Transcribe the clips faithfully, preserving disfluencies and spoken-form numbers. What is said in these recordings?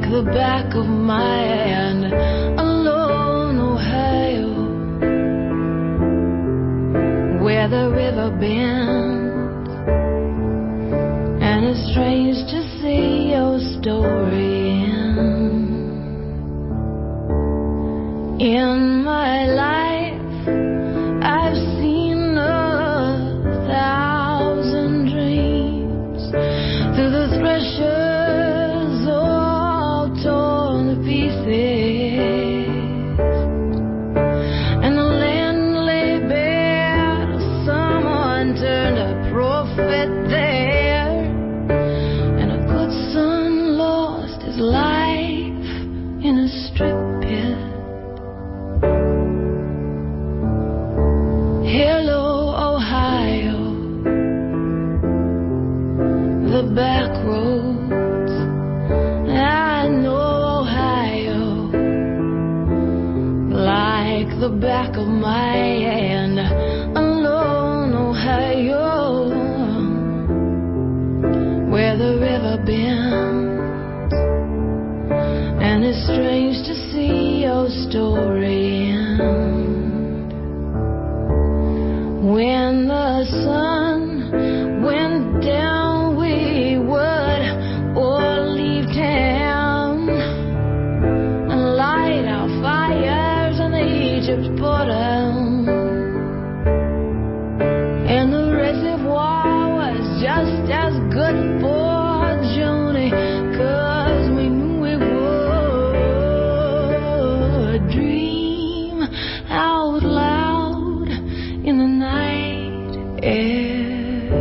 like the back of my hand, alone, Ohio, where the river bends, and it's strange to see your story end. In my life, I've seen a thousand dreams through the threshers all torn to pieces, and the land lay bare till someone turned a prophet there, and a good son lost his life in a strip pit. Hello, Ohio, the back roads. I know Ohio like the back of my hand, alone, Ohio, where the river bends, and it's strange to see your story end. When the sun went down, we would all leave town and light our fires in the Egypt bottom. And the reservoir was just as good for Joni, 'cause we knew we would dream out loud in the night air.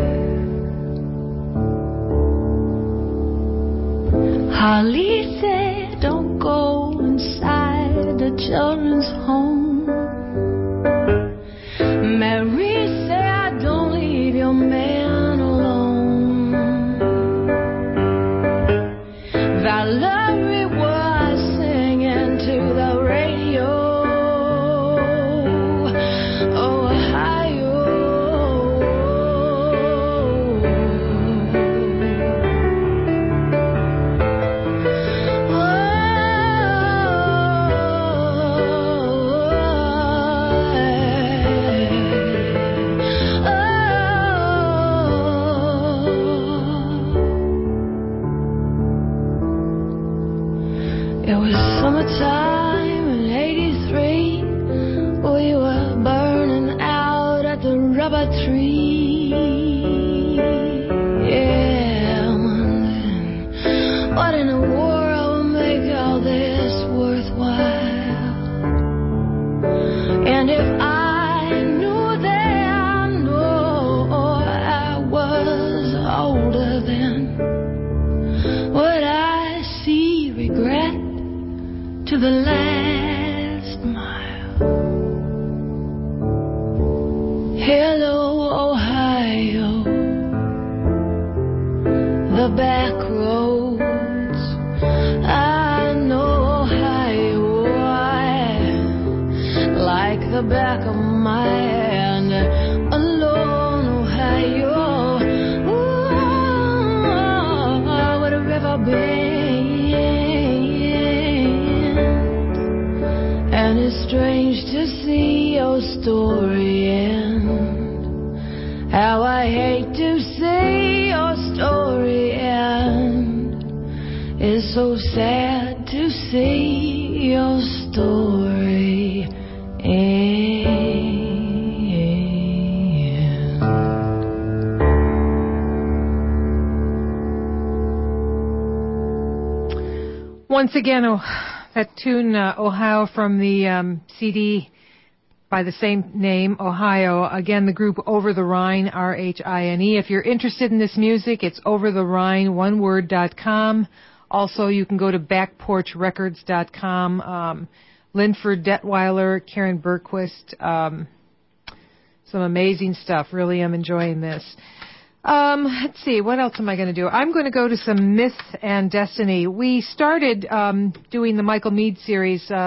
Holly said, don't go inside the children's home. Mary said, don't leave your man alone. Valerie was singing to the radio, Ohio. It was summertime in eighty-three. We were burning out at the rubber tree. Yeah, wondering what in the world will make all this worthwhile. And if I knew then, or I was older then, would I see regret to the last mile? Hello, Ohio, the back roads. I know Ohio, I like the back of my hand, alone, Ohio, ooh, where the river bends, and it's strange to see your story end. How I hate to see your story end. It's so sad to see your story end. Once again, oh, that tune, uh, Ohio, from the um, C D by the same name, Ohio. Again, the group Over the Rhine, R H I N E. If you're interested in this music, it's over the rhine one word dot com. Also, you can go to back porch records dot com. Um, Linford Detweiler, Karen Bergquist. Um, some amazing stuff. Really am enjoying this. Um, let's see, what else am I going to do? I'm going to go to some Myth and Destiny. We started um, doing the Michael Mead series uh,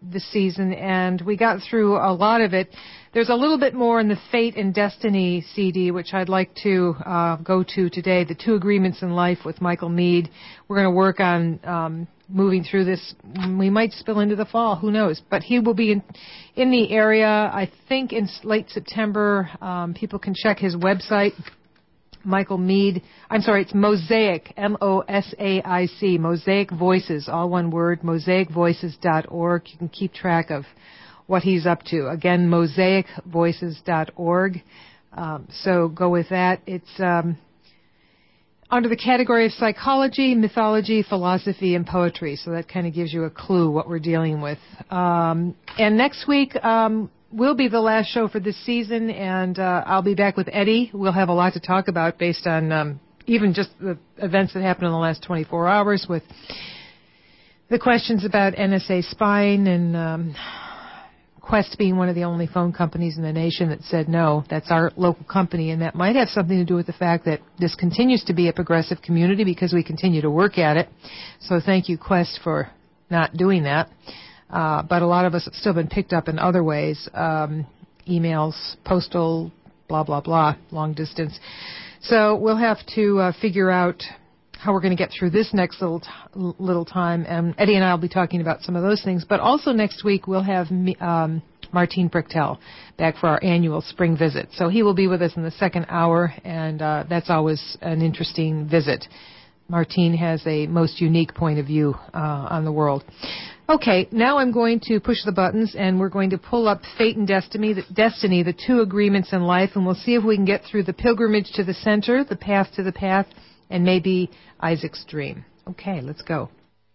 this season, and we got through a lot of it. There's a little bit more in the Fate and Destiny C D, which I'd like to uh, go to today, the Two Agreements in Life with Michael Meade. We're going to work on um, moving through this. We might spill into the fall, who knows? But he will be in, in the area, I think, in late September. Um, people can check his website, Michael Meade. I'm sorry, it's Mosaic, M O S A I C, Mosaic Voices, all one word, mosaic voices dot org. You can keep track of what he's up to. Again, mosaic voices dot org. Um, so go with that. It's um, under the category of psychology, mythology, philosophy, and poetry. So that kind of gives you a clue what we're dealing with. Um, and next week um, will be the last show for this season, and uh, I'll be back with Eddie. We'll have a lot to talk about based on um, even just the events that happened in the last twenty-four hours with the questions about N S A spying and Um, Quest being one of the only phone companies in the nation that said no. That's our local company, and that might have something to do with the fact that this continues to be a progressive community because we continue to work at it. So thank you, Quest, for not doing that. Uh, but a lot of us have still been picked up in other ways, um, emails, postal, blah, blah, blah, long distance. So we'll have to uh, figure out how we're going to get through this next little t- little time. And Eddie and I will be talking about some of those things. But also next week we'll have um, Martine Brichtel back for our annual spring visit. So he will be with us in the second hour, and uh, that's always an interesting visit. Martine has a most unique point of view uh, on the world. Okay, now I'm going to push the buttons, and we're going to pull up Fate and Destiny, the, Destiny, the Two Agreements in Life, and we'll see if we can get through the pilgrimage to the center, the path to the path, and maybe Isaac's dream. Okay, let's go.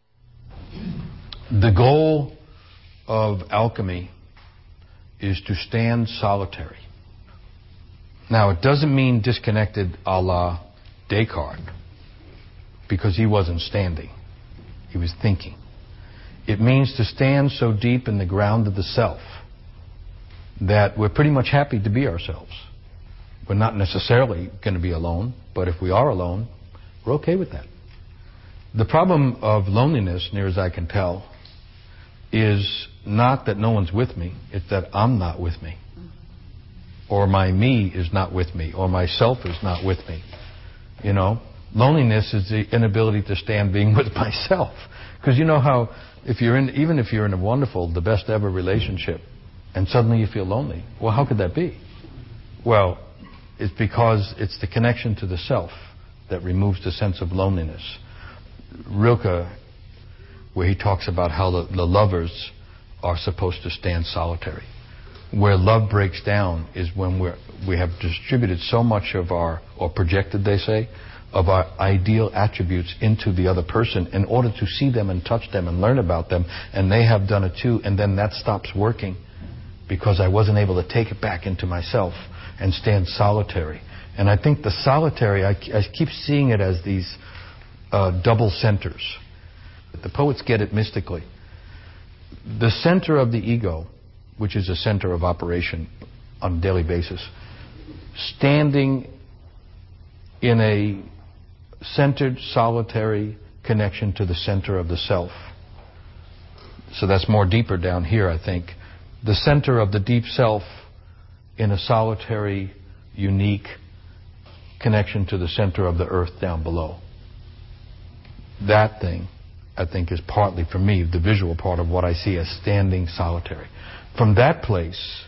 The goal of alchemy is to stand solitary. Now, it doesn't mean disconnected a la Descartes, because he wasn't standing. He was thinking. It means to stand so deep in the ground of the self that we're pretty much happy to be ourselves. We're not necessarily going to be alone, but if we are alone, we're okay with that. The problem of loneliness, near as I can tell, is not that no one's with me, it's that I'm not with me. Or my me is not with me, or myself is not with me. You know, loneliness is the inability to stand being with myself. Because you know how, if you're in, even if you're in a wonderful, the best ever relationship, and suddenly you feel lonely, well, how could that be? Well, it's because it's the connection to the self that removes the sense of loneliness. Rilke, where he talks about how the, the lovers are supposed to stand solitary. Where love breaks down is when we're, we have distributed so much of our, or projected, they say, of our ideal attributes into the other person in order to see them and touch them and learn about them, and they have done it too, and then that stops working because I wasn't able to take it back into myself and stand solitary. And I think the solitary, I, I keep seeing it as these uh, double centers. The poets get it mystically. The center of the ego, which is a center of operation on a daily basis, standing in a centered, solitary connection to the center of the self. So that's more deeper down here, I think. The center of the deep self in a solitary, unique connection to the center of the earth down below. That thing, I think, is partly, for me, the visual part of what I see as standing solitary. From that place,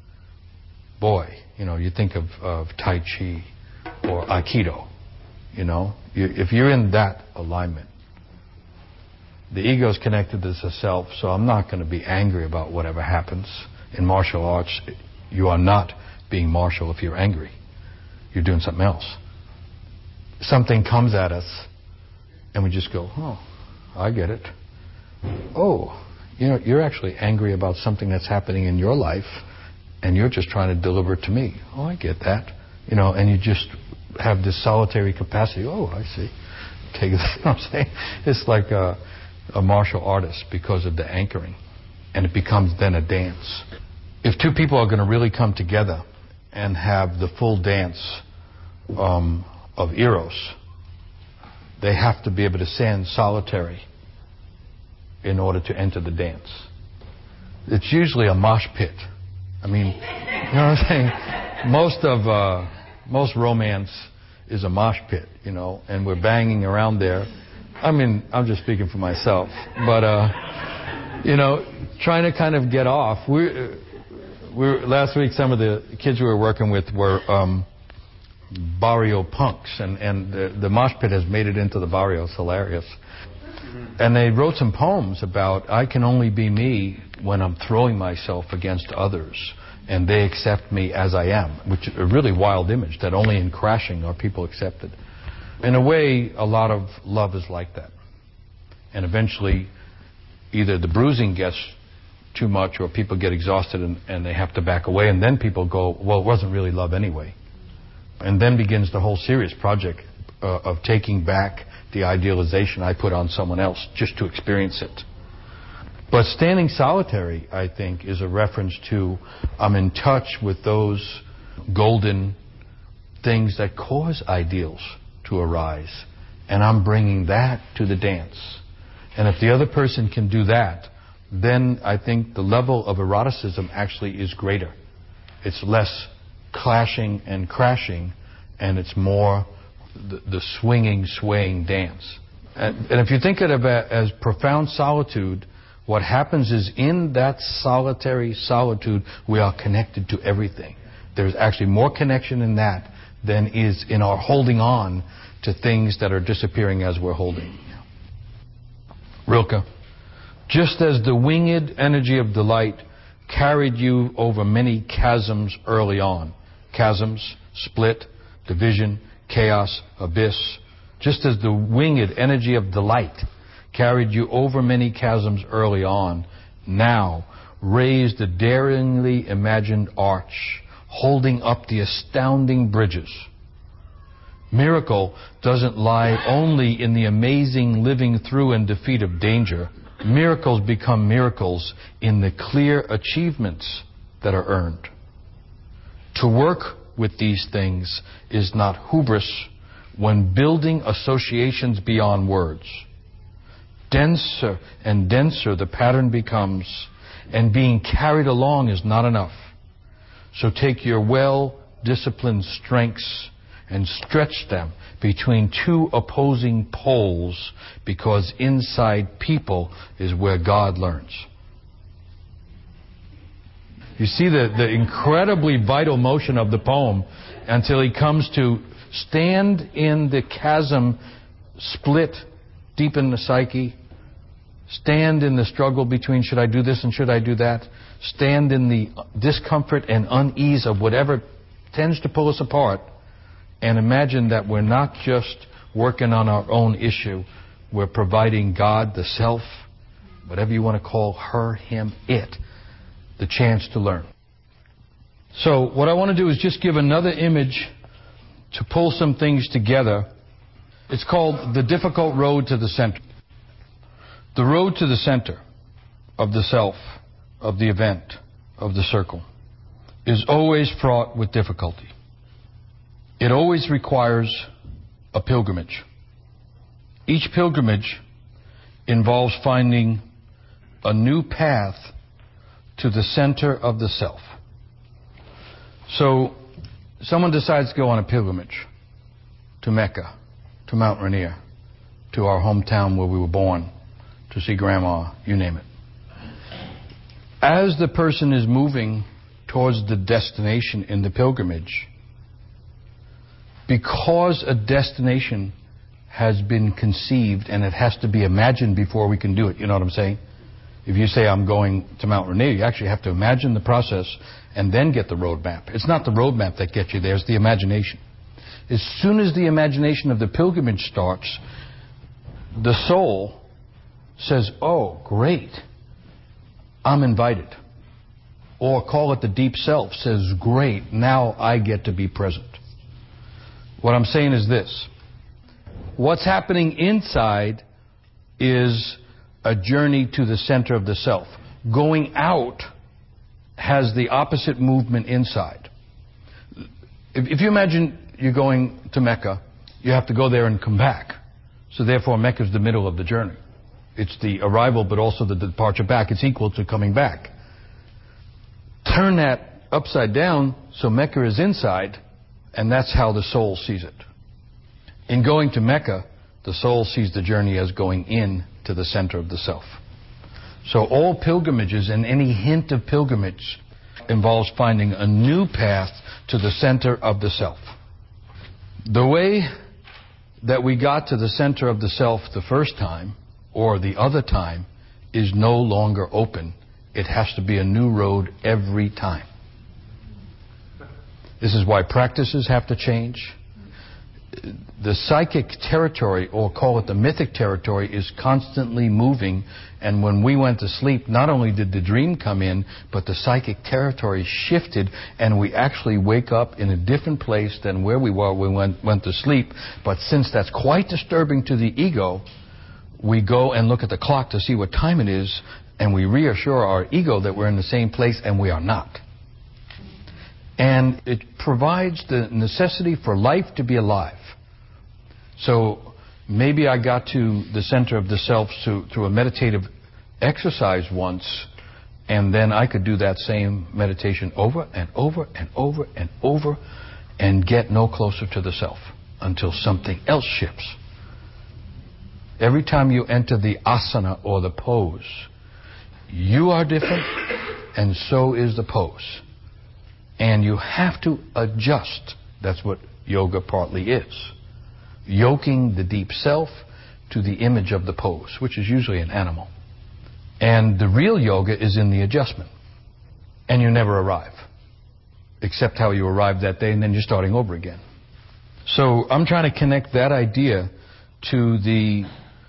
boy, you know, you think of, of Tai Chi or Aikido, you know. You, if you're in that alignment, the ego is connected to the self, so I'm not going to be angry about whatever happens. In martial arts, you are not being martial if you're angry. You're doing something else. Something comes at us, and we just go, oh, I get it. Oh, you know, you're actually angry about something that's happening in your life, and you're just trying to deliver it to me. Oh, I get that. You know, and you just have this solitary capacity. Oh, I see. Okay, you know what I'm saying? It's like a, a martial artist because of the anchoring, and it becomes then a dance. If two people are going to really come together and have the full dance um, of Eros, they have to be able to stand solitary in order to enter the dance. it's usually a mosh pit. I mean, you know what I'm saying? Most of uh, most romance is a mosh pit, you know, and we're banging around there. I mean, I'm just speaking for myself, but uh, you know, trying to kind of get off. We we last week some of the kids we were working with were um, barrio punks, and and the, the mosh pit has made it into the barrio. It's hilarious. And they wrote some poems about I can only be me when I'm throwing myself against others and they accept me as I am, which is a really wild image, that only in crashing are people accepted. In a way, a lot of love is like that. And eventually, either the bruising gets too much or people get exhausted and, and they have to back away, and then people go, well, it wasn't really love anyway. And then begins the whole serious project uh, of taking back the idealization I put on someone else just to experience it. But standing solitary, I think, is a reference to I'm in touch with those golden things that cause ideals to arise, and I'm bringing that to the dance. And if the other person can do that, then I think the level of eroticism actually is greater. It's less clashing and crashing, and it's more the, the swinging, swaying dance. And, and if you think of it as profound solitude, what happens is in that solitary solitude, we are connected to everything. There's actually more connection in that than is in our holding on to things that are disappearing as we're holding. Rilke. Just as the winged energy of delight carried you over many chasms early on. Chasms, split, division, chaos, abyss. Just as the winged energy of delight carried you over many chasms early on, now raise the daringly imagined arch, holding up the astounding bridges. Miracle doesn't lie only in the amazing living through and defeat of danger. Miracles become miracles in the clear achievements that are earned. To work with these things is not hubris when building associations beyond words. Denser and denser the pattern becomes, and being carried along is not enough. So take your well-disciplined strengths and stretch them between two opposing poles, because inside people is where God learns. You see the, the incredibly vital motion of the poem until he comes to stand in the chasm, split deep in the psyche, stand in the struggle between should I do this and should I do that, stand in the discomfort and unease of whatever tends to pull us apart, and imagine that we're not just working on our own issue, we're providing God, the self, whatever you want to call her, him, it, the chance to learn. So what I want to do is just give another image to pull some things together. It's called the difficult road to the center. The road to the center of the self, of the event, of the circle, is always fraught with difficulty. It always requires a pilgrimage. Each pilgrimage involves finding a new path to the center of the self. So, someone decides to go on a pilgrimage to Mecca, to Mount Rainier, to our hometown where we were born, to see Grandma, you name it. As the person is moving towards the destination in the pilgrimage, because a destination has been conceived and it has to be imagined before we can do it, you know what I'm saying? If you say I'm going to Mount Rainier, you actually have to imagine the process and then get the roadmap. It's not the roadmap that gets you there, it's the imagination. As soon as the imagination of the pilgrimage starts, the soul says, oh, great, I'm invited. Or call it the deep self, says, great, now I get to be present. What I'm saying is this. What's happening inside is a journey to the center of the self. Going out has the opposite movement inside. If, if you imagine you're going to Mecca, you have to go there and come back. So therefore Mecca is the middle of the journey. It's the arrival but also the departure back. It's equal to coming back. turn that upside down so Mecca is inside, and that's how the soul sees it. In going to Mecca, the soul sees the journey as going in to the center of the self. So all pilgrimages and any hint of pilgrimage involves finding a new path to the center of the self. The way that we got to the center of the self the first time, or the other time, is no longer open. It has to be a new road every time. This is why practices have to change. The psychic territory, or call it the mythic territory, is constantly moving. And when we went to sleep, not only did the dream come in, but the psychic territory shifted, and we actually wake up in a different place than where we were when we went, went to sleep. But since that's quite disturbing to the ego, we go and look at the clock to see what time it is, and we reassure our ego that we're in the same place, and we are not. And it provides the necessity for life to be alive. So maybe I got to the center of the self through, through a meditative exercise once, and then I could do that same meditation over and over and over and over and get no closer to the self until something else shifts. Every time you enter the asana, or the pose, you are different, and so is the pose. And you have to adjust. That's what yoga partly is. Yoking the deep self to the image of the pose, which is usually an animal. And the real yoga is in the adjustment. And you never arrive. Except how you arrived that day, and then you're starting over again. So I'm trying to connect that idea to the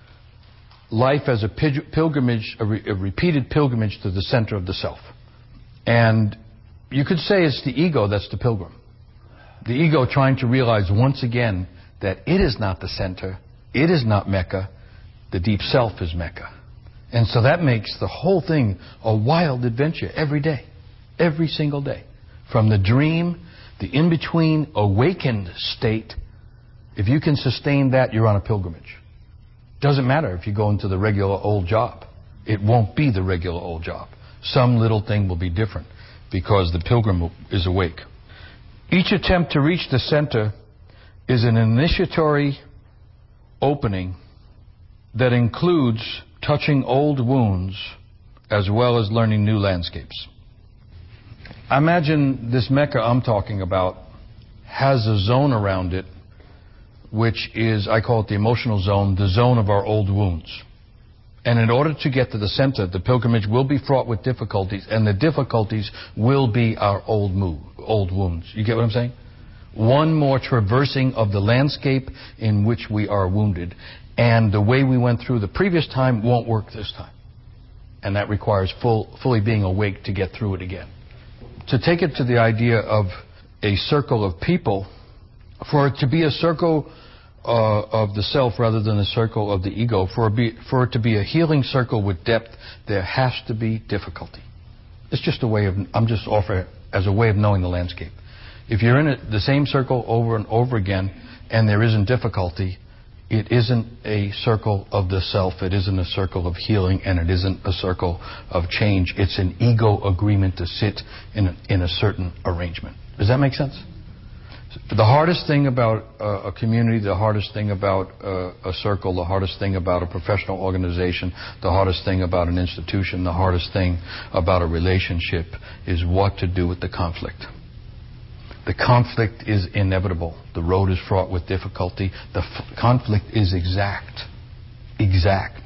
life as a pilgrimage, a, re- a repeated pilgrimage to the center of the self. And you could say it's the ego that's the pilgrim. The ego trying to realize once again that it is not the center, it is not Mecca, the deep self is Mecca. And so that makes the whole thing a wild adventure every day, every single day. From the dream, the in-between awakened state, if you can sustain that, you're on a pilgrimage. Doesn't matter if you go into the regular old job. It won't be the regular old job. Some little thing will be different, because the pilgrim is awake. Each attempt to reach the center is an initiatory opening that includes touching old wounds as well as learning new landscapes. I imagine this Mecca I'm talking about has a zone around it, which is, I call it the emotional zone, the zone of our old wounds. And in order to get to the center, the pilgrimage will be fraught with difficulties, and the difficulties will be our old move, old wounds. You get what I'm saying? One more traversing of the landscape in which we are wounded. And the way we went through the previous time won't work this time. And that requires full, fully being awake to get through it again. To take it to the idea of a circle of people, for it to be a circle Uh, of the self rather than a circle of the ego, for, be, for it to be a healing circle with depth, there has to be difficulty. It's just a way of, I'm just offering as a way of knowing the landscape. If you're in it, the same circle over and over again, and there isn't difficulty, it isn't a circle of the self, it isn't a circle of healing, and it isn't a circle of change. It's an ego agreement to sit in a, in a certain arrangement. Does that make sense? The hardest thing about uh, a community, the hardest thing about uh, a circle, the hardest thing about a professional organization, the hardest thing about an institution, the hardest thing about a relationship is what to do with the conflict. The conflict is inevitable. The road is fraught with difficulty. The f- conflict is exact. Exact.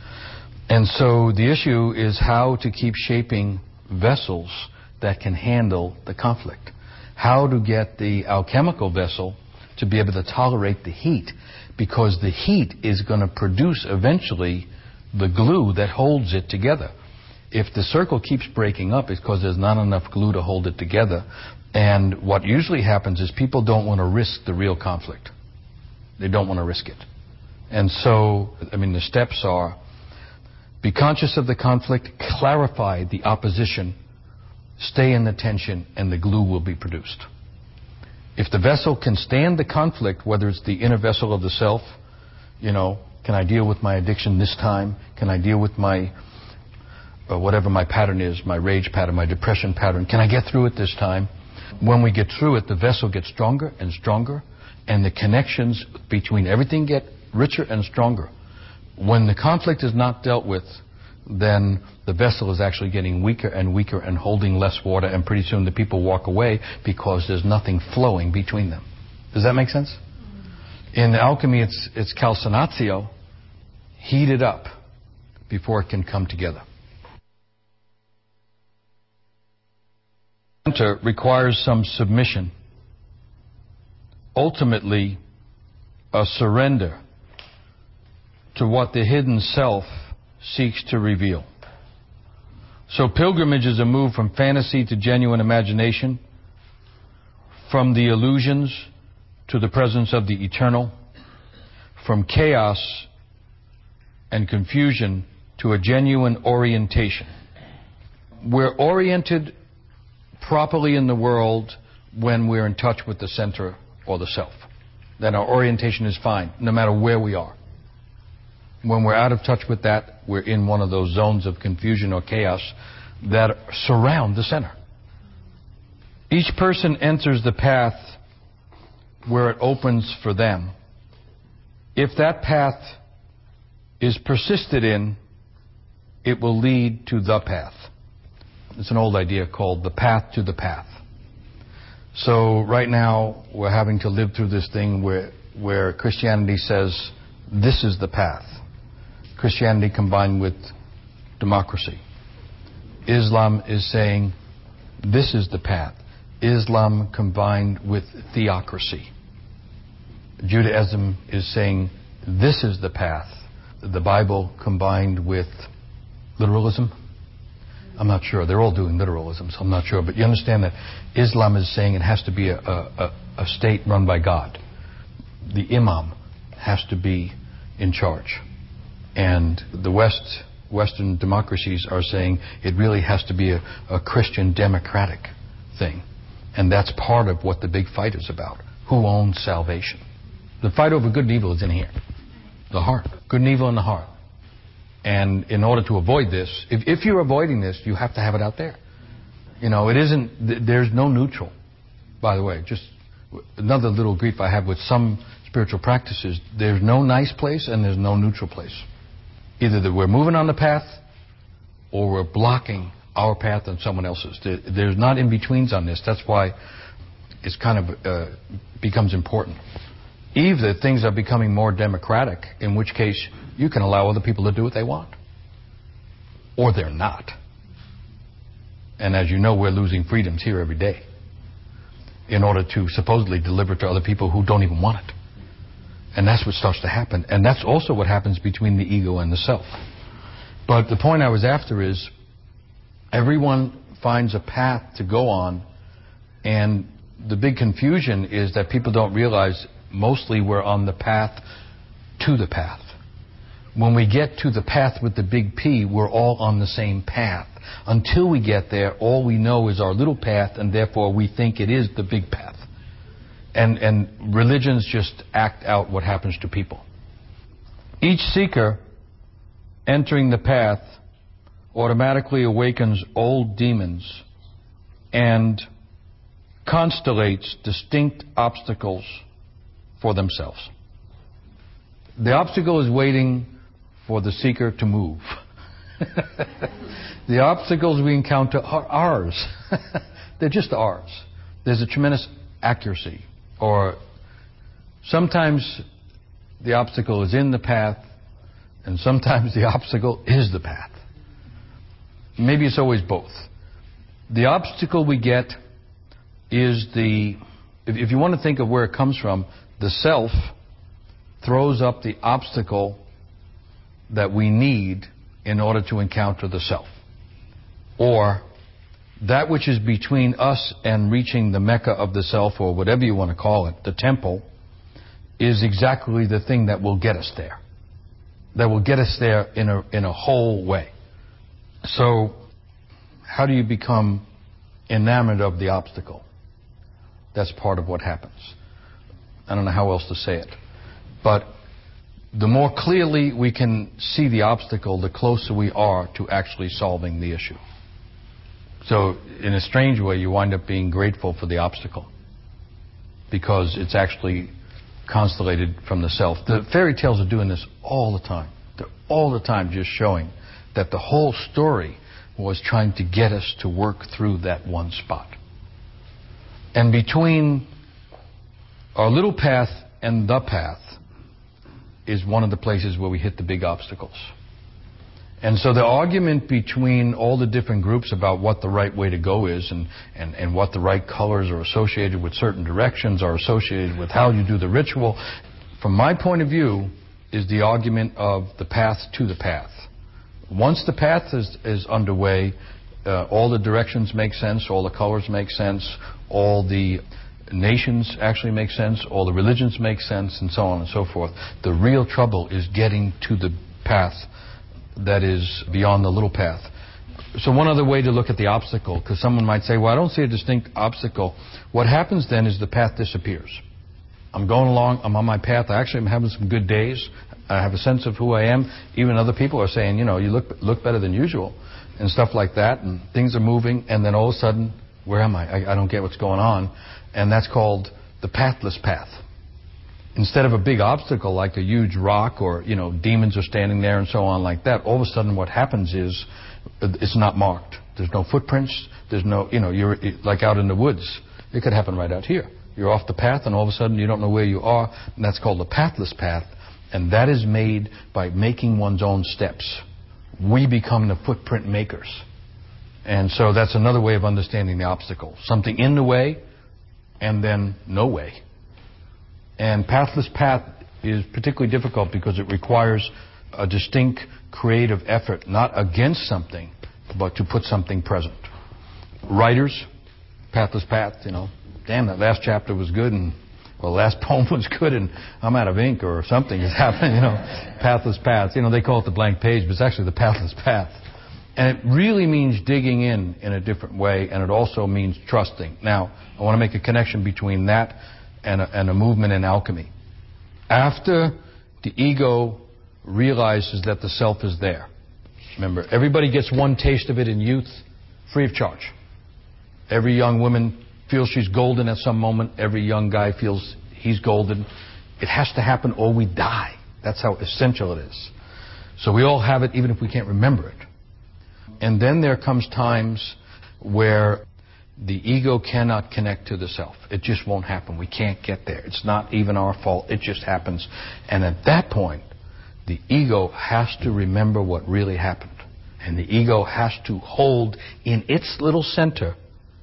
And so the issue is how to keep shaping vessels that can handle the conflict. How to get the alchemical vessel to be able to tolerate the heat, because the heat is going to produce eventually the glue that holds it together. If the circle keeps breaking up, it's because there's not enough glue to hold it together. And what usually happens is people don't want to risk the real conflict. They don't want to risk it. And so, I mean, the steps are: be conscious of the conflict, clarify the opposition, stay in the tension, and the glue will be produced. If the vessel can stand the conflict, whether it's the inner vessel of the self, you know, can I deal with my addiction this time? Can I deal with my uh, whatever my pattern is, my rage pattern, my depression pattern. Can I get through it this time? When we get through it, the vessel gets stronger and stronger, and the connections between everything get richer and stronger. When the conflict is not dealt with, then the vessel is actually getting weaker and weaker and holding less water, and pretty soon the people walk away because there's nothing flowing between them. Does that make sense? In alchemy, it's, it's calcinatio, heat it up before it can come together. Enter requires some submission. Ultimately, a surrender to what the hidden self seeks to reveal. So pilgrimage is a move from fantasy to genuine imagination, from the illusions to the presence of the eternal, from chaos and confusion to a genuine orientation. We're oriented properly in the world when we're in touch with the center or the self. Then our orientation is fine, no matter where we are. When we're out of touch with that, we're in one of those zones of confusion or chaos that surround the center. Each person enters the path where it opens for them. If that path is persisted in, it will lead to the path. It's an old idea called the path to the path. So right now we're having to live through this thing where, where Christianity says this is the path. Christianity combined with democracy. Islam is saying this is the path. Islam combined with theocracy. Judaism is saying this is the path. The Bible combined with literalism. I'm not sure. They're all doing literalism, so I'm not sure. But you understand that Islam is saying it has to be a, a, a state run by God. The imam has to be in charge. And the West, Western democracies are saying it really has to be a, a Christian democratic thing. And that's part of what the big fight is about. Who owns salvation? The fight over good and evil is in here. The heart. Good and evil in the heart. And in order to avoid this, if, if you're avoiding this, you have to have it out there. You know, it isn't, there's no neutral, by the way. Just another little grief I have with some spiritual practices. There's no nice place and there's no neutral place. Either that we're moving on the path or we're blocking our path and someone else's. There, there's not in-betweens on this. That's why it's kind of uh, becomes important. Either things are becoming more democratic, in which case you can allow other people to do what they want. Or they're not. And as you know, we're losing freedoms here every day in order to supposedly deliver to other people who don't even want it. And that's what starts to happen. And that's also what happens between the ego and the self. But the point I was after is everyone finds a path to go on, and the big confusion is that people don't realize mostly we're on the path to the path. When we get to the path with the big P, we're all on the same path. Until we get there, all we know is our little path, and therefore we think it is the big path. And, and religions just act out what happens to people. Each seeker entering the path automatically awakens old demons and constellates distinct obstacles for themselves. The obstacle is waiting for the seeker to move. The obstacles we encounter are ours. They're just ours. There's a tremendous accuracy. Or sometimes the obstacle is in the path, and sometimes the obstacle is the path. Maybe it's always both. The obstacle we get is the, if, if you want to think of where it comes from, the self throws up the obstacle that we need in order to encounter the self. Or that which is between us and reaching the Mecca of the self, or whatever you want to call it, the temple, is exactly the thing that will get us there. That will get us there in a, in a whole way. So, how do you become enamored of the obstacle? That's part of what happens. I don't know how else to say it. But the more clearly we can see the obstacle, the closer we are to actually solving the issue. So in a strange way, you wind up being grateful for the obstacle because it's actually constellated from the self. The fairy tales are doing this all the time. They're all the time just showing that the whole story was trying to get us to work through that one spot. And between our little path and the path is one of the places where we hit the big obstacles. And so the argument between all the different groups about what the right way to go is and, and, and what the right colors are associated with certain directions, are associated with how you do the ritual, from my point of view, is the argument of the path to the path. Once the path is, is underway, uh, all the directions make sense, all the colors make sense, all the nations actually make sense, all the religions make sense, and so on and so forth. The real trouble is getting to the path that is beyond the little path. So one other way to look at the obstacle, because someone might say, well, I don't see a distinct obstacle. What happens then is the path disappears. I'm going along, I'm on my path, I actually am having some good days, I have a sense of who I am. Even other people are saying, you know, you look look better than usual, and stuff like that, and things are moving, and then all of a sudden, where am I? I, I don't get what's going on. And that's called the pathless path. Instead of a big obstacle like a huge rock or, you know, demons are standing there and so on like that, all of a sudden what happens is it's not marked. There's no footprints. There's no, you know, you're like out in the woods. It could happen right out here. You're off the path and all of a sudden you don't know where you are, and that's called the pathless path. And that is made by making one's own steps. We become the footprint makers. And so that's another way of understanding the obstacle. Something in the way and then no way. And pathless path is particularly difficult because it requires a distinct creative effort, not against something, but to put something present. Writers, pathless path, you know, damn, that last chapter was good, and well, the last poem was good, and I'm out of ink or something has happened, you know, pathless path. You know, they call it the blank page, but it's actually the pathless path. And it really means digging in in a different way, and it also means trusting. Now, I want to make a connection between that and a, and a movement in alchemy. After the ego realizes that the self is there, remember, everybody gets one taste of it in youth, free of charge. Every young woman feels she's golden at some moment. Every young guy feels he's golden. It has to happen or we die. That's how essential it is. So we all have it even if we can't remember it. And then there comes times where the ego cannot connect to the self. It just won't happen. We can't get there. It's not even our fault. It just happens. And at that point, the ego has to remember what really happened. And the ego has to hold in its little center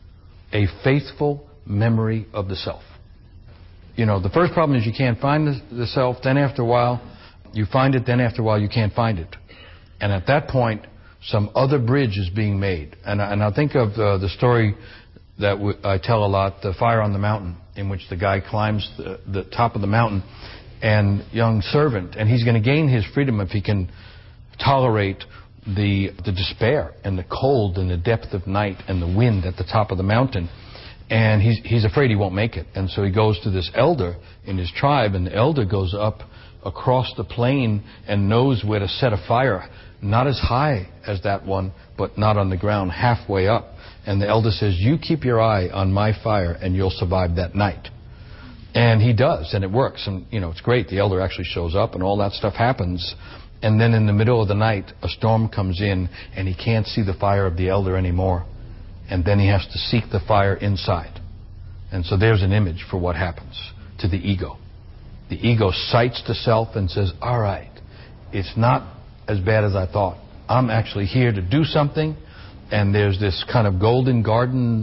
a faithful memory of the self. You know, the first problem is you can't find the, the self. Then after a while, you find it. Then after a while, you can't find it. And at that point, some other bridge is being made. And, and I think of uh, the story that w- I tell a lot, The Fire on the Mountain, in which the guy climbs the, the top of the mountain, and young servant, and he's going to gain his freedom if he can tolerate the the despair and the cold and the depth of night and the wind at the top of the mountain. And he's he's afraid he won't make it. And so he goes to this elder in his tribe, and the elder goes up across the plain and knows where to set a fire, not as high as that one, but not on the ground, halfway up. And the elder says, you keep your eye on my fire and you'll survive that night. And he does, and it works. And, you know, it's great. The elder actually shows up and all that stuff happens. And then in the middle of the night, a storm comes in and he can't see the fire of the elder anymore. And then he has to seek the fire inside. And so there's an image for what happens to the ego. The ego cites the self and says, all right, it's not as bad as I thought. I'm actually here to do something. And there's this kind of golden garden,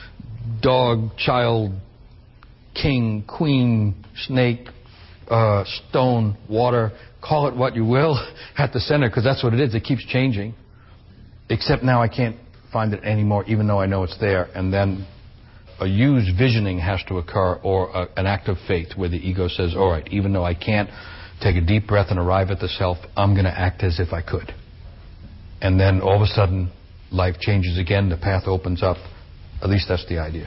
dog, child, king, queen, snake, uh, stone, water, call it what you will, at the center, because that's what it is. It keeps changing. Except now I can't find it anymore, even though I know it's there. And then a huge visioning has to occur, or a, an act of faith where the ego says, all right, even though I can't take a deep breath and arrive at the self, I'm going to act as if I could. And then all of a sudden, life changes again, the path opens up. At least that's the idea.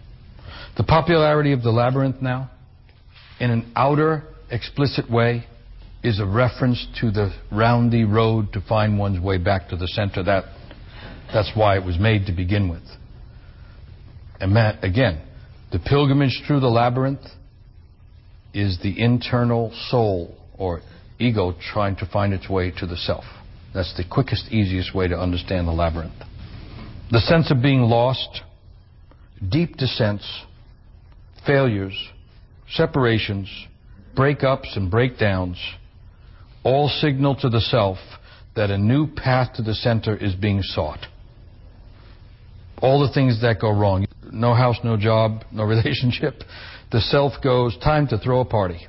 The popularity of the labyrinth now, in an outer, explicit way, is a reference to the roundy road to find one's way back to the center. That, that's why it was made to begin with. And Matt, again, the pilgrimage through the labyrinth is the internal soul or ego trying to find its way to the self. That's the quickest, easiest way to understand the labyrinth. The sense of being lost, deep descents, failures, separations, breakups and breakdowns all signal to the self that a new path to the center is being sought. All the things that go wrong, no house, no job, no relationship, the self goes, time to throw a party.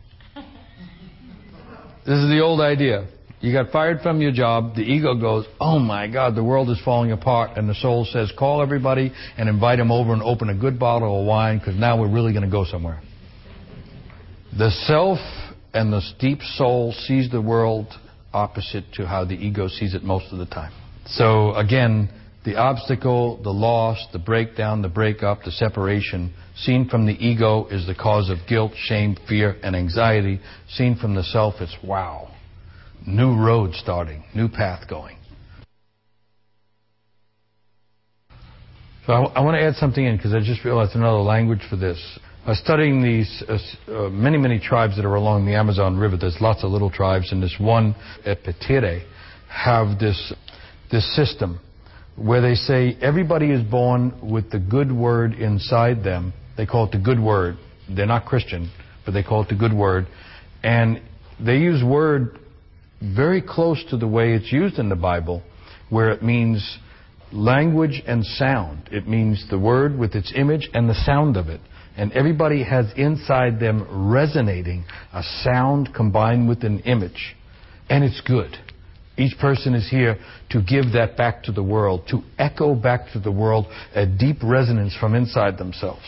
This is the old idea. You got fired from your job, the ego goes, oh my God, the world is falling apart, and the soul says, call everybody and invite them over and open a good bottle of wine, because now we're really going to go somewhere. The self and the deep soul sees the world opposite to how the ego sees it most of the time. So again, the obstacle, the loss, the breakdown, the breakup, the separation, seen from the ego is the cause of guilt, shame, fear, and anxiety. Seen from the self, it's wow. New road starting, new path going. So I, I want to add something in because I just realized another language for this. I was studying these uh, uh, many, many tribes that are along the Amazon River. There's lots of little tribes, and this one at Petire have this this system where they say everybody is born with the good word inside them. They call it the good word. They're not Christian, but they call it the good word. And they use word very close to the way it's used in the Bible, where it means language and sound. It means the word with its image and the sound of it. And everybody has inside them resonating a sound combined with an image. And it's good. Each person is here to give that back to the world, to echo back to the world a deep resonance from inside themselves.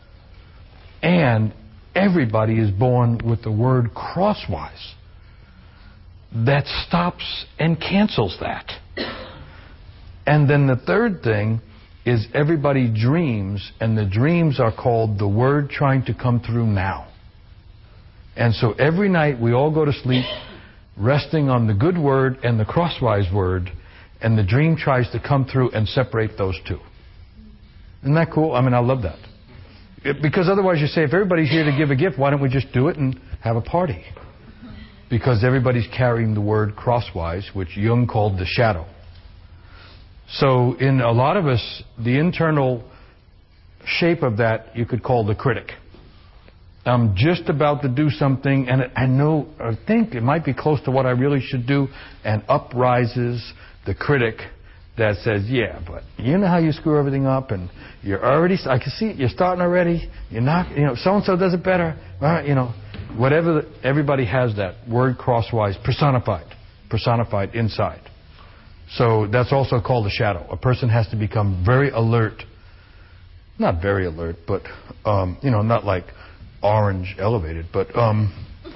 And everybody is born with the word crosswise that stops and cancels that. And then the third thing is everybody dreams, and the dreams are called the word trying to come through now. And so every night we all go to sleep resting on the good word and the crosswise word, and the dream tries to come through and separate those two. Isn't that cool? I mean, I love that. It, because otherwise you say, if everybody's here to give a gift, why don't we just do it and have a party? Because everybody's carrying the word crosswise, which Jung called the shadow. So in a lot of us, the internal shape of that you could call the critic. I'm just about to do something, and I know, I think it might be close to what I really should do, and up rises the critic that says, yeah, but you know how you screw everything up, and you're already, I can see it, you're starting already, you're not, you know, so-and-so does it better, uh, you know, whatever, everybody has that word crosswise personified, personified inside. So that's also called a shadow. A person has to become very alert, not very alert, but, um, you know, not like orange elevated, but um,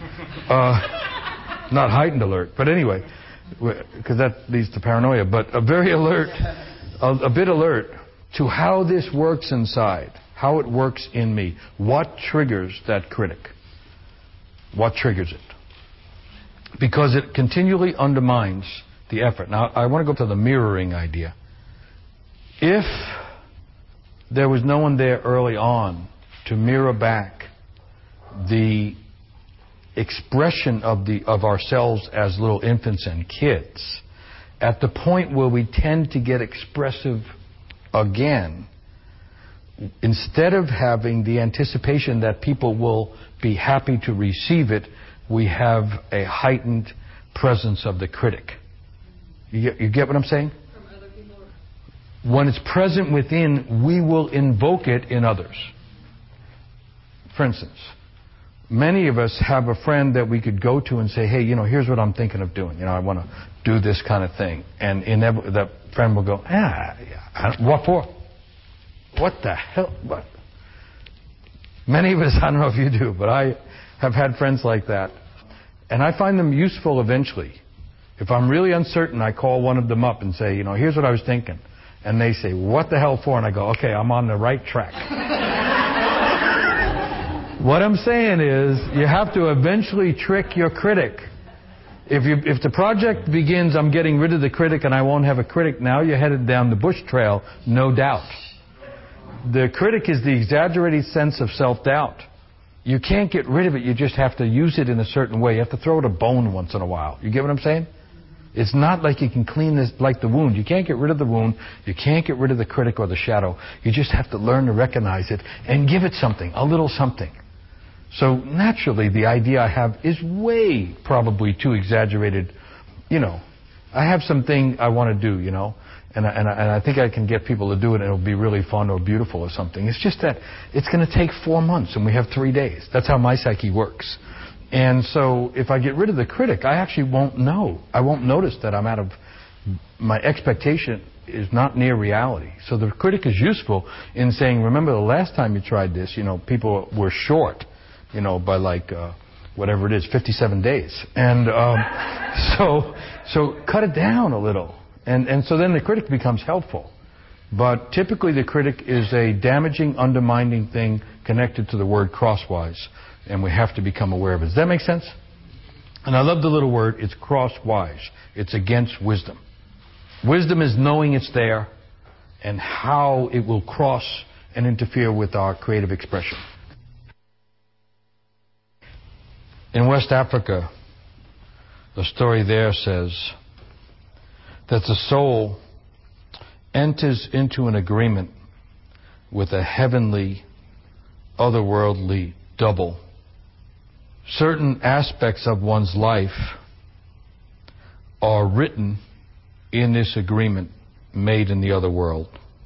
uh, not heightened alert. But anyway, because that leads to paranoia, but a very alert, a, a bit alert to how this works inside, how it works in me. What triggers that critic? What triggers it? Because it continually undermines the effort. Now, I want to go to the mirroring idea. If there was no one there early on to mirror back the expression of the of ourselves as little infants and kids, at the point where we tend to get expressive again, instead of having the anticipation that people will be happy to receive it, we have a heightened presence of the critic. You get, you get what I'm saying? From other people. When it's present within, we will invoke it in others. For instance, many of us have a friend that we could go to and say, hey, you know, here's what I'm thinking of doing. You know, I want to do this kind of thing. And inevitably, that friend will go, ah, yeah, what for? What the hell? What? Many of us, I don't know if you do, but I have had friends like that. And I find them useful eventually. If I'm really uncertain, I call one of them up and say, you know, here's what I was thinking. And they say, what the hell for? And I go, okay, I'm on the right track. What I'm saying is, you have to eventually trick your critic. If you, if the project begins, I'm getting rid of the critic and I won't have a critic, now you're headed down the bush trail, no doubt. The critic is the exaggerated sense of self-doubt. You can't get rid of it, you just have to use it in a certain way. You have to throw it a bone once in a while. You get what I'm saying? It's not like you can clean this like the wound. You can't get rid of the wound. You can't get rid of the critic or the shadow. You just have to learn to recognize it and give it something, a little something. So naturally, the idea I have is way probably too exaggerated. You know, I have something I want to do, you know, and I, and, I, and I think I can get people to do it and it'll be really fun or beautiful or something. It's just that it's going to take four months and we have three days. That's how my psyche works. And so if I get rid of the critic, I actually won't know. I won't notice that I'm out of, my expectation is not near reality. So the critic is useful in saying, remember the last time you tried this, you know, people were short, you know, by like, uh, whatever it is, fifty-seven days. And um, so so cut it down a little. And, and so then the critic becomes helpful. But typically the critic is a damaging, undermining thing connected to the word crosswise. And we have to become aware of it. Does that make sense? And I love the little word, it's crosswise. It's against wisdom. Wisdom is knowing it's there and how it will cross and interfere with our creative expression. In West Africa, the story there says that the soul enters into an agreement with a heavenly, otherworldly double. Certain aspects of one's life are written in this agreement made in the other world.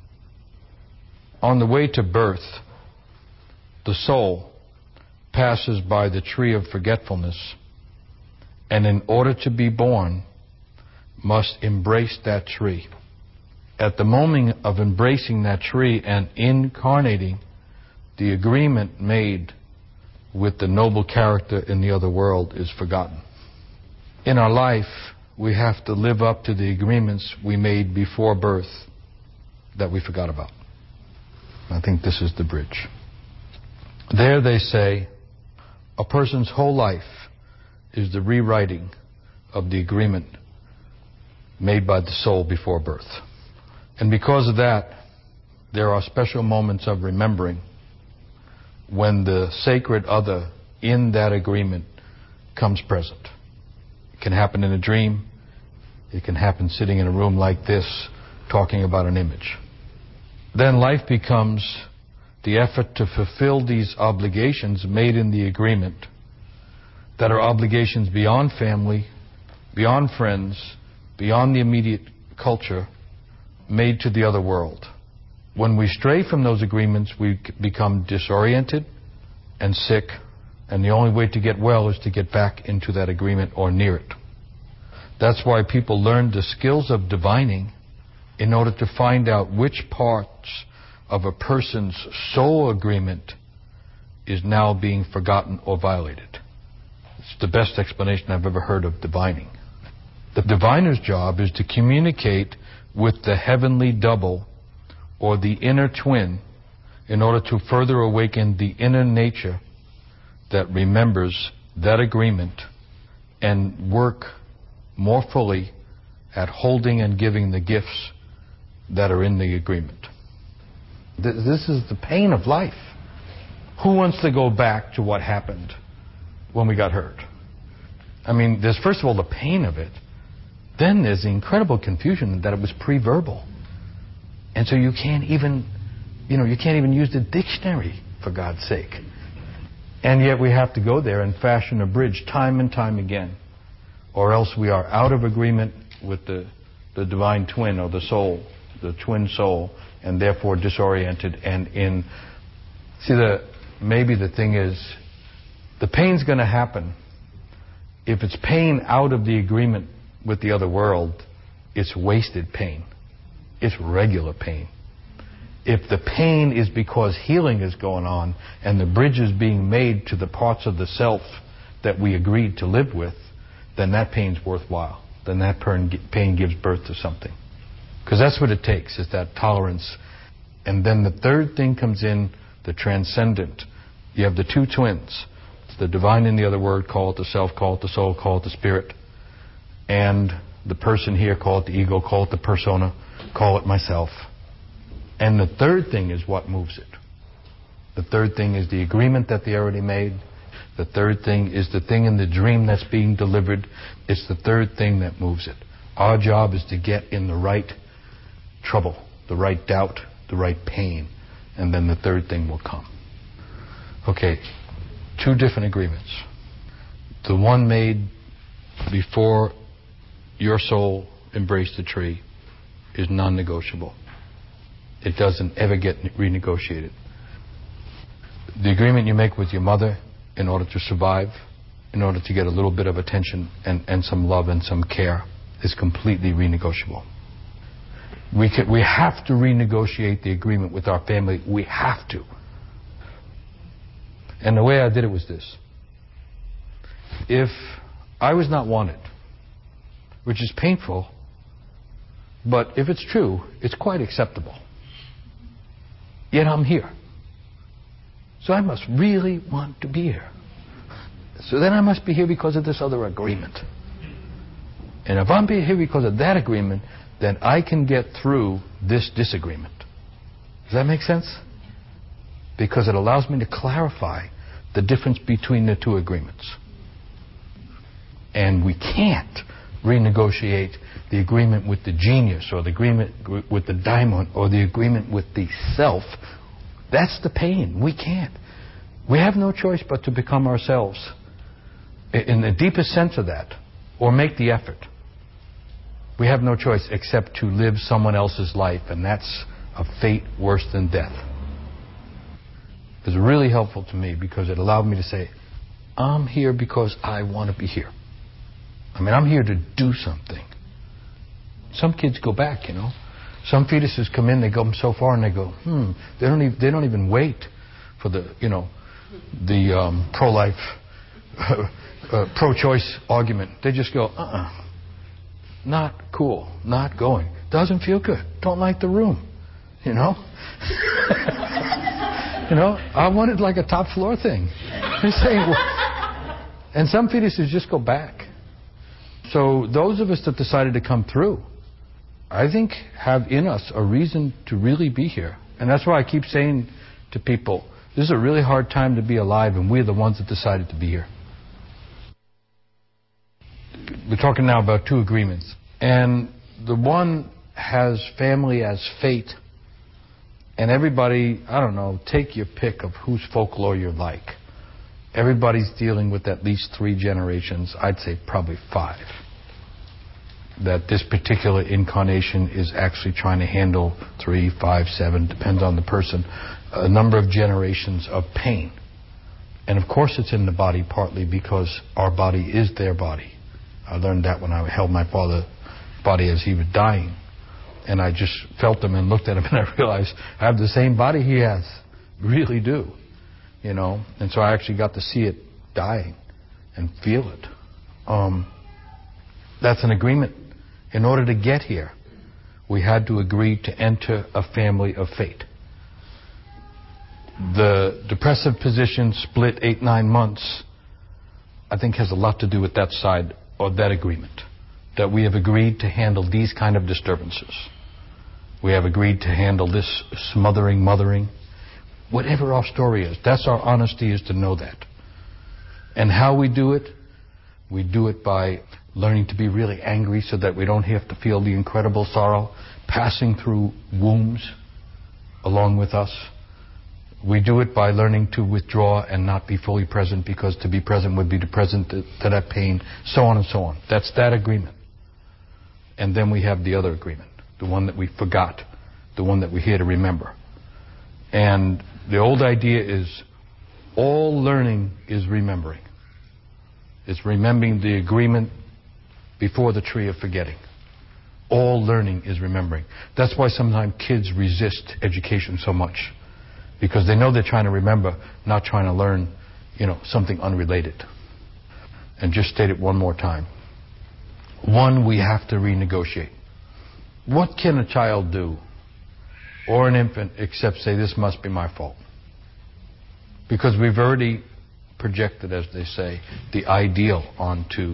On the way to birth, the soul passes by the tree of forgetfulness, and in order to be born, must embrace that tree. At the moment of embracing that tree and incarnating, the agreement made with the noble character in the other world is forgotten. In our life, we have to live up to the agreements we made before birth that we forgot about. I think this is the bridge. There they say, a person's whole life is the rewriting of the agreement made by the soul before birth. And because of that, there are special moments of remembering when the sacred other in that agreement comes present. It can happen in a dream. It can happen sitting in a room like this, talking about an image. Then life becomes the effort to fulfill these obligations made in the agreement that are obligations beyond family, beyond friends, beyond the immediate culture, made to the other world. When we stray from those agreements, we become disoriented and sick, and the only way to get well is to get back into that agreement or near it. That's why people learn the skills of divining in order to find out which parts of a person's soul agreement is now being forgotten or violated. It's the best explanation I've ever heard of divining. The diviner's job is to communicate with the heavenly double or the inner twin in order to further awaken the inner nature that remembers that agreement and work more fully at holding and giving the gifts that are in the agreement. This is the pain of life. Who wants to go back to what happened when we got hurt? I mean, there's first of all the pain of it. Then there's the incredible confusion that it was pre-verbal. And so you can't even, you know, you can't even use the dictionary, for God's sake. And yet we have to go there and fashion a bridge time and time again. Or else we are out of agreement with the, the divine twin or the soul, the twin soul, and therefore disoriented and in... See, the maybe the thing is, the pain's going to happen. If it's pain out of the agreement with the other world, it's wasted pain. It's regular pain. If the pain is because healing is going on and the bridge is being made to the parts of the self that we agreed to live with, then that pain's worthwhile. Then that pain gives birth to something. Because that's what it takes, is that tolerance. And then the third thing comes in, the transcendent. You have the two twins. It's the divine in the other word, call it the self, call it the soul, call it the spirit. And the person here, call it the ego, call it the persona, call it myself. And the third thing is what moves it. The third thing is the agreement that they already made. The third thing is the thing in the dream that's being delivered. It's the third thing that moves it. Our job is to get in the right trouble, the right doubt, the right pain, and then the third thing will come. Okay, two different agreements. The one made before your soul embraced the tree is non-negotiable. It doesn't ever get renegotiated. The agreement you make with your mother in order to survive, in order to get a little bit of attention and, and some love and some care, is completely renegotiable. We can, we have to renegotiate the agreement with our family. We have to. And the way I did it was this. If I was not wanted, which is painful, but if it's true, it's quite acceptable. Yet I'm here. So I must really want to be here. So then I must be here because of this other agreement. And if I'm here because of that agreement, then I can get through this disagreement. Does that make sense? Because it allows me to clarify the difference between the two agreements. And we can't renegotiate the agreement with the genius or the agreement with the diamond or the agreement with the self. That's the pain. We can't. We have no choice but to become ourselves in the deepest sense of that, or make the effort. We have no choice except to live someone else's life, and that's a fate worse than death. It was really helpful to me because it allowed me to say, I'm here because I want to be here. I mean, I'm here to do something. Some kids go back, you know. Some fetuses come in, they go so far, and they go, hmm. They don't even, they don't even wait for the, you know, the um, pro-life, uh, uh, pro-choice argument. They just go, uh-uh. Not cool. Not going. Doesn't feel good. Don't like the room. You know? You know? I wanted like a top floor thing. They're saying, well, and some fetuses just go back. So those of us that decided to come through, I think have in us a reason to really be here. And that's why I keep saying to people, this is a really hard time to be alive, and we're the ones that decided to be here. We're talking now about two agreements. And the one has family as fate. And everybody, I don't know, take your pick of whose folklore you like. Everybody's dealing with at least three generations. I'd say probably five. That this particular incarnation is actually trying to handle three, five, seven, depends on the person, a number of generations of pain. And of course it's in the body partly because our body is their body. I learned that when I held my father's body as he was dying. And I just felt him and looked at him and I realized I have the same body he has. Really do. You know, and so I actually got to see it dying and feel it. Um, that's an agreement. In order to get here, we had to agree to enter a family of fate. The depressive position split eight, nine months, I think has a lot to do with that side or that agreement. That we have agreed to handle these kind of disturbances. We have agreed to handle this smothering, mothering. Whatever our story is, that's our honesty, is to know that. And how we do it, we do it by learning to be really angry so that we don't have to feel the incredible sorrow passing through wombs along with us. We do it by learning to withdraw and not be fully present, because to be present would be to present to, to that pain, so on and so on. That's that agreement. And then we have the other agreement, the one that we forgot, the one that we're here to remember. And the old idea is all learning is remembering. It's remembering the agreement before the tree of forgetting. All learning is remembering. That's why sometimes kids resist education so much. Because they know they're trying to remember, not trying to learn, you know, something unrelated. And just state it one more time. One, we have to renegotiate. What can a child do, or an infant, except say, this must be my fault? Because we've already projected, as they say, the ideal onto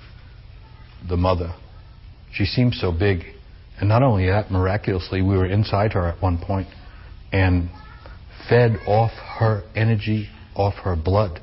the mother. She seems so big. And not only that, miraculously, we were inside her at one point and fed off her energy, off her blood,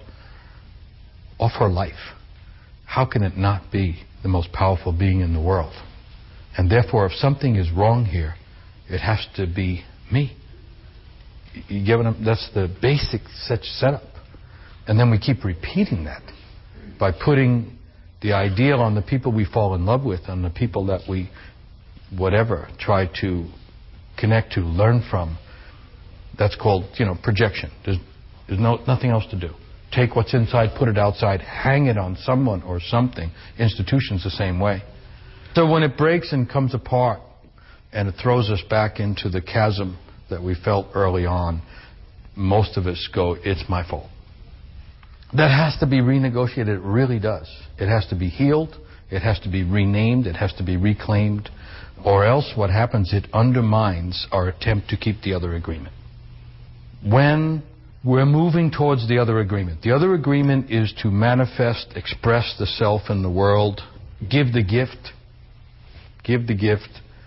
off her life. How can it not be the most powerful being in the world? And therefore, if something is wrong here, it has to be me. You get what I'm, that's the basic such setup. And then we keep repeating that by putting the ideal on the people we fall in love with, on the people that we, whatever, try to connect to, learn from. That's called, you know, projection. There's, there's no, nothing else to do. Take what's inside, put it outside, hang it on someone or something. Institutions the same way. So when it breaks and comes apart and it throws us back into the chasm that we felt early on, most of us go, it's my fault. That has to be renegotiated. It really does. It has to be healed. It has to be renamed. It has to be reclaimed. Or else what happens, it undermines our attempt to keep the other agreement. When we're moving towards the other agreement, the other agreement is to manifest, express the self in the world, give the gift, give the gift.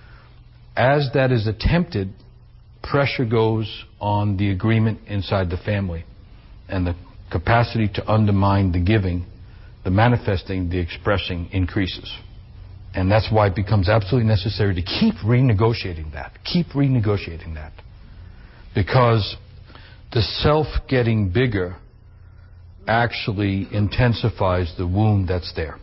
As that is attempted, pressure goes on the agreement inside the family. And the capacity to undermine the giving, the manifesting, the expressing increases. And that's why it becomes absolutely necessary to keep renegotiating that. Keep renegotiating that. Because the self getting bigger actually intensifies the wound that's there.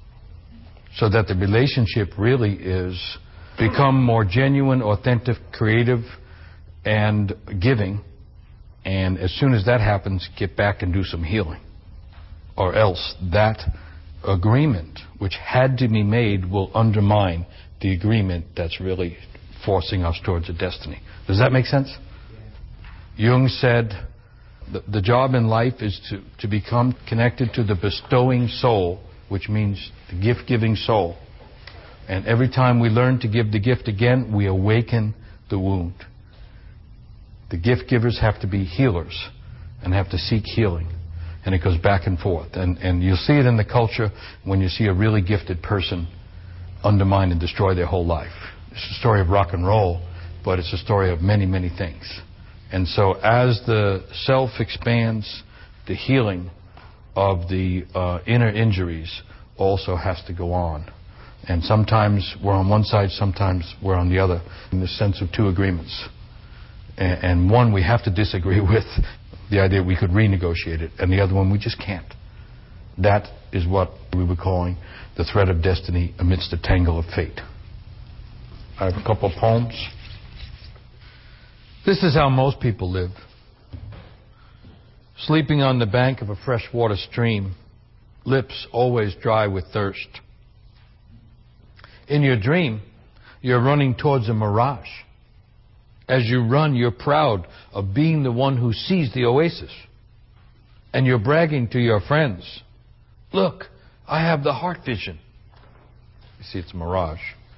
So that the relationship really is become more genuine, authentic, creative, and giving. And as soon as that happens, get back and do some healing. Or else that agreement, which had to be made, will undermine the agreement that's really forcing us towards a destiny. Does that make sense? Yeah. Jung said the, the job in life is to, to become connected to the bestowing soul, which means the gift-giving soul. And every time we learn to give the gift again, we awaken the wound. The gift givers have to be healers and have to seek healing. And it goes back and forth. And, and you'll see it in the culture when you see a really gifted person undermine and destroy their whole life. It's a story of rock and roll, but it's a story of many, many things. And so as the self expands, the healing of the uh, inner injuries also has to go on. And sometimes we're on one side, sometimes we're on the other, in the sense of two agreements. And one we have to disagree with, the idea we could renegotiate it, and the other one we just can't. That is what we were calling the thread of destiny amidst the tangle of fate. I have a couple of poems. This is how most people live. Sleeping on the bank of a freshwater stream, lips always dry with thirst. In your dream, you're running towards a mirage. As you run, you're proud of being the one who sees the oasis. And you're bragging to your friends, look, I have the heart vision. You see, it's a mirage.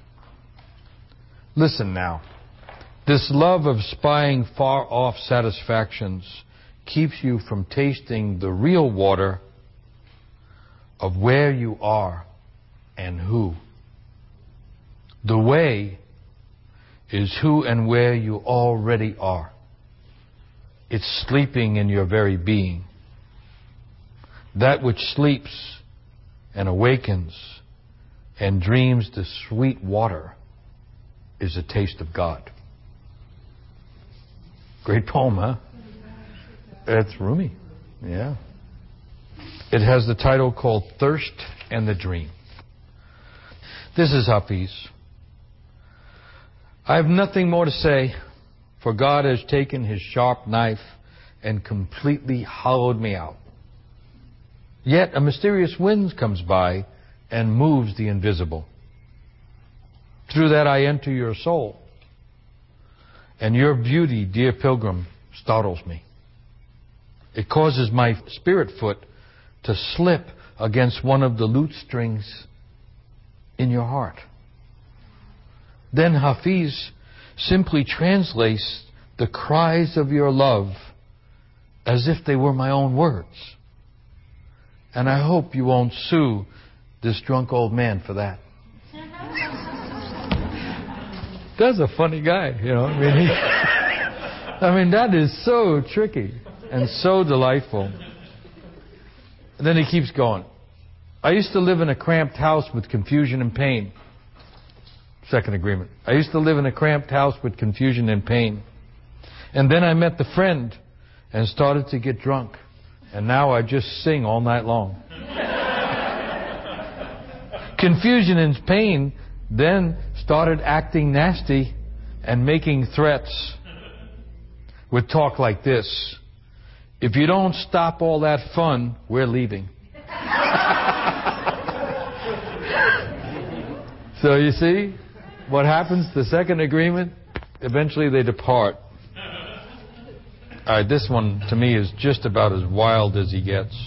Listen now. This love of spying far-off satisfactions keeps you from tasting the real water of where you are and who. The way is who and where you already are. It's sleeping in your very being. That which sleeps and awakens and dreams the sweet water is a taste of God. Great poem, huh? It's Rumi. Yeah. It has the title called Thirst and the Dream. This is Hafiz. I have nothing more to say, for God has taken his sharp knife and completely hollowed me out. Yet a mysterious wind comes by and moves the invisible. Through that I enter your soul. And your beauty, dear pilgrim, startles me. It causes my spirit foot to slip against one of the lute strings in your heart. Then Hafiz simply translates the cries of your love as if they were my own words. And I hope you won't sue this drunk old man for that. That's a funny guy, you know. I mean, he, I mean, that is so tricky and so delightful. And then he keeps going. I used to live in a cramped house with confusion and pain. Second agreement. I used to live in a cramped house with confusion and pain. And then I met the friend and started to get drunk. And now I just sing all night long. Confusion and pain then started acting nasty and making threats with talk like this. If you don't stop all that fun, we're leaving. So you see what happens? The second agreement, eventually they depart. All right, this one to me is just about as wild as he gets.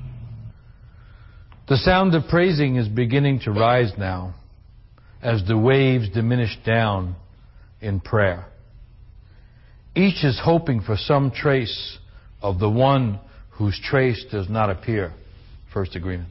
The sound of praising is beginning to rise now as the waves diminish down in prayer. Each is hoping for some trace of the one whose trace does not appear. First agreement.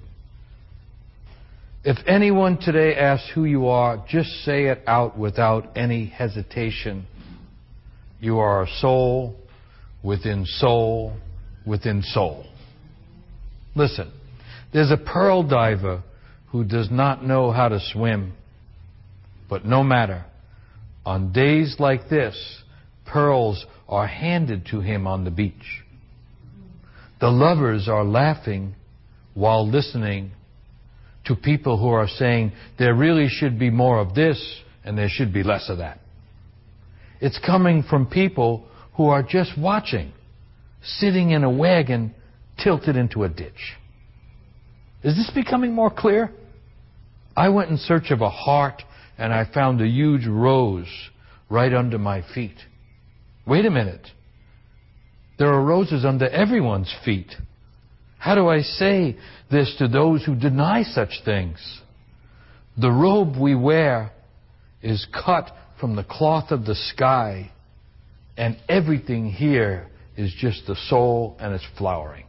If anyone today asks who you are, just say it out without any hesitation. You are a soul within soul within soul. Listen, there's a pearl diver who does not know how to swim. But no matter, on days like this, pearls are handed to him on the beach. The lovers are laughing while listening to people who are saying there really should be more of this and there should be less of that. It's coming from people who are just watching, sitting in a wagon tilted into a ditch. Is this becoming more clear? I went in search of a heart and I found a huge rose right under my feet. Wait a minute. There are roses under everyone's feet. How do I say this to those who deny such things? The robe we wear is cut from the cloth of the sky, and everything here is just the soul and it's flowering.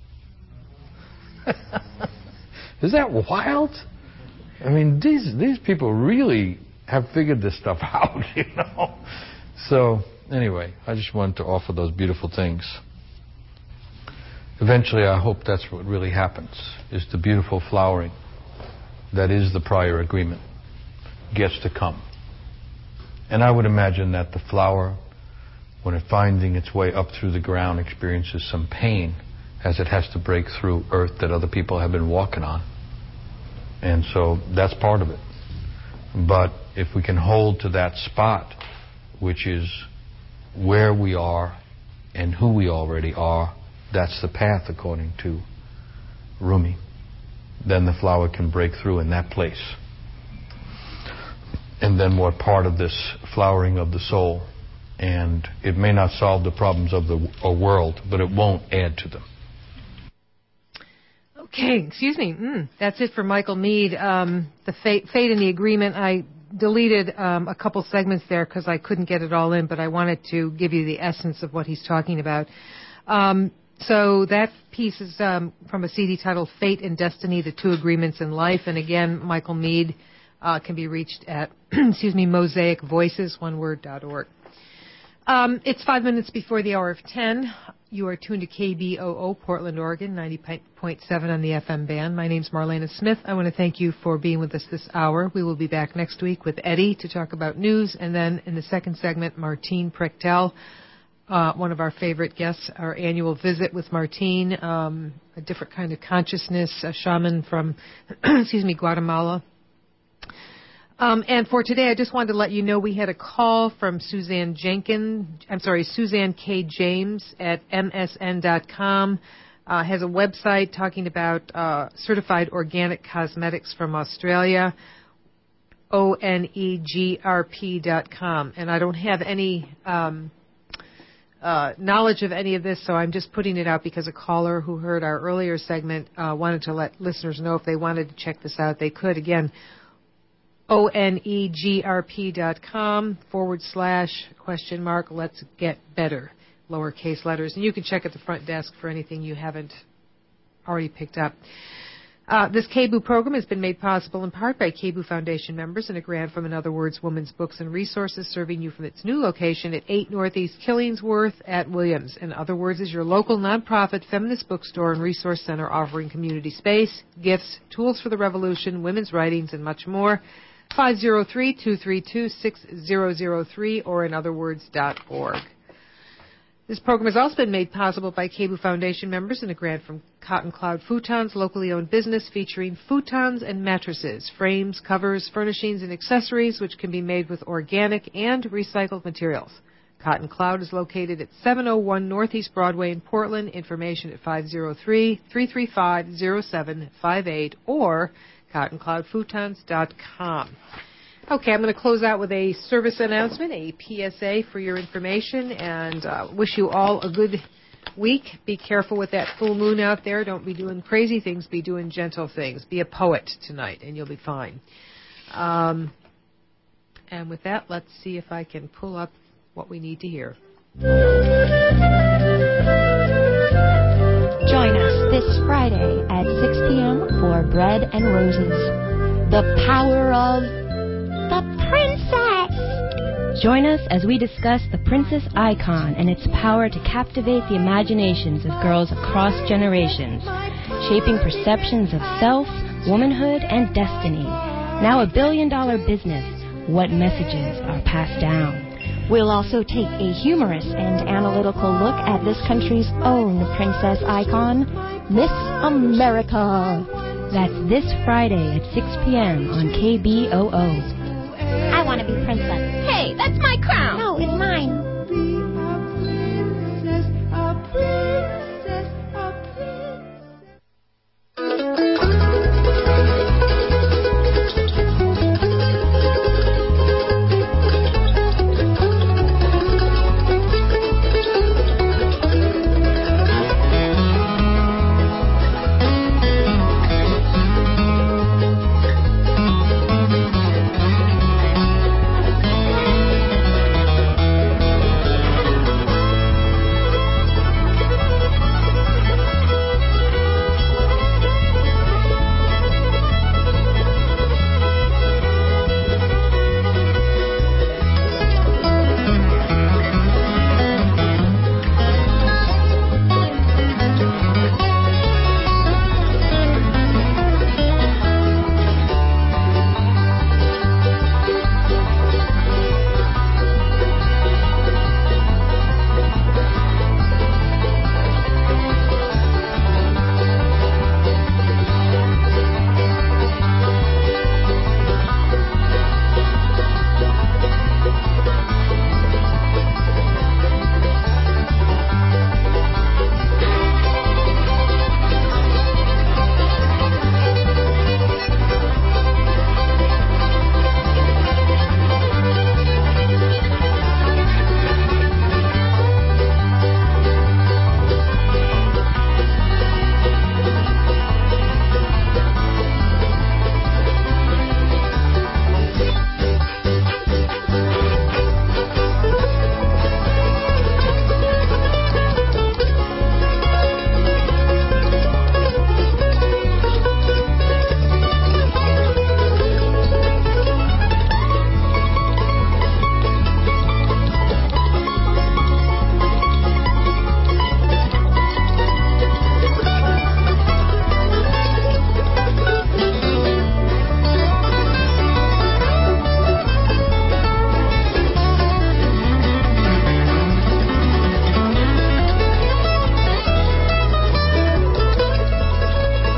Is that wild? I mean, these these people really have figured this stuff out, you know. So, anyway, I just wanted to offer those beautiful things. Eventually, I hope that's what really happens, is the beautiful flowering that is the prior agreement gets to come. And I would imagine that the flower, when it's finding its way up through the ground, experiences some pain as it has to break through earth that other people have been walking on. And so that's part of it. But if we can hold to that spot, which is where we are and who we already are, that's the path according to Rumi, then the flower can break through in that place. And then what part of this flowering of the soul, and it may not solve the problems of the world, but it won't add to them. Okay, excuse me. Mm, that's it for Michael Meade. Um, the fate, fate and the agreement. I deleted um, a couple segments there because I couldn't get it all in, but I wanted to give you the essence of what he's talking about. Um, so that piece is um, from a C D titled Fate and Destiny, the Two Agreements in Life. And again, Michael Meade uh, can be reached at, excuse me, mosaic voices, one word, dot org. Um, it's five minutes before the hour of ten. You are tuned to K B O O, Portland, Oregon, ninety point seven on the F M band. My name's Marlena Smith. I want to thank you for being with us this hour. We will be back next week with Eddie to talk about news. And then in the second segment, Martine Prechtel, uh, one of our favorite guests, our annual visit with Martine, um, a different kind of consciousness, a shaman from, excuse me, Guatemala. Um, and for today, I just wanted to let you know we had a call from Suzanne Jenkins, I'm sorry, Suzanne K. James at M S N dot com, uh, has a website talking about uh, certified organic cosmetics from Australia, O N E G R P dot com. And I don't have any um, uh, knowledge of any of this, so I'm just putting it out because a caller who heard our earlier segment uh, wanted to let listeners know if they wanted to check this out, they could. Again, O N E G R P dot com forward slash question mark let's get better. lowercase letters. And you can check at the front desk for anything you haven't already picked up. Uh, this K B O O program has been made possible in part by K B O O Foundation members and a grant from In Other Words Women's Books and Resources, serving you from its new location at eight Northeast Killingsworth at Williams. In Other Words is your local nonprofit feminist bookstore and resource center offering community space, gifts, tools for the revolution, women's writings, and much more. five oh three, two three two, six oh oh three or in other words dot org. This program has also been made possible by K B O O Foundation members and a grant from Cotton Cloud Futons, locally owned business featuring futons and mattresses, frames, covers, furnishings, and accessories which can be made with organic and recycled materials. Cotton Cloud is located at seven oh one Northeast Broadway in Portland. Information at five oh three, three three five, oh seven five eight or cotton cloud futons dot com. Okay, I'm going to close out with a service announcement, a P S A for your information, and uh, wish you all a good week. Be careful with that full moon out there. Don't be doing crazy things. Be doing gentle things. Be a poet tonight, and you'll be fine. Um, and with that, let's see if I can pull up what we need to hear. Join us this Friday at six p.m. for Bread and Roses. The power of the princess. Join us as we discuss the princess icon and its power to captivate the imaginations of girls across generations, shaping perceptions of self, womanhood, and destiny. Now a billion-dollar business, what messages are passed down? We'll also take a humorous and analytical look at this country's own princess icon, Miss America. That's this Friday at six p.m. on K B O O. I want to be princess.